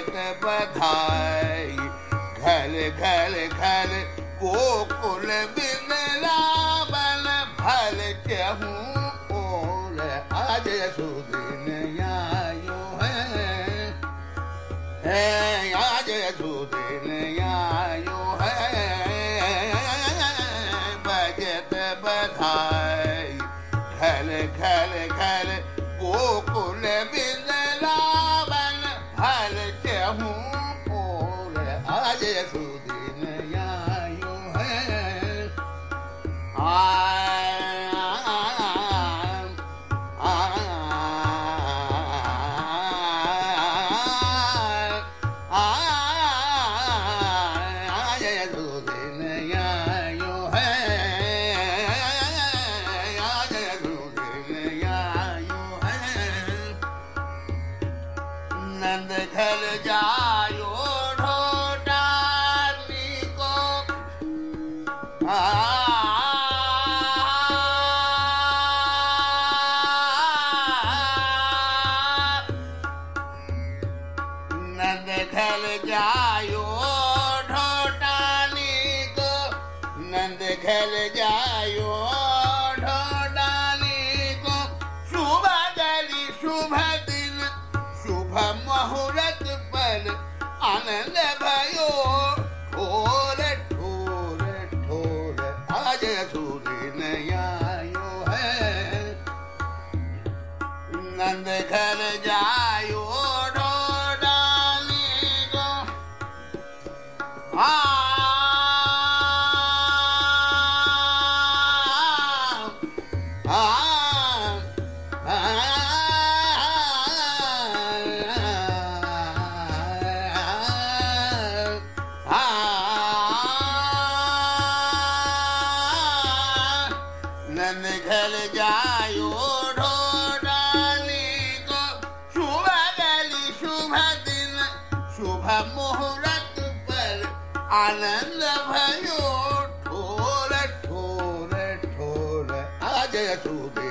बजत बधाई घल घल घल गोकुल बिंद्रावन फल चहूँ ओर आज सुदिन आयो है आज सुदिन आयो है बजत बधाई घल घल घल गोकुल बिंद्रावन फल चहूँ ओर आज सुदिन आयो है नंद घर जायो ढोडानी को नंद घर जायो ढोडानी को नंद घर जायो ढोडानी को शुभ गली शुभ दिन शुभ मुहूर्त पर आनंद भयो ठोर ठोर ठोर आज सुदिन आयो है नंद घर जायो ढोडानी को नंद घर जायो ढोडानी को शुभ गली शुभ दिन शुभ मुहूर्त पर आनंद भयो ठोर ठोर ठोर आज सुदिन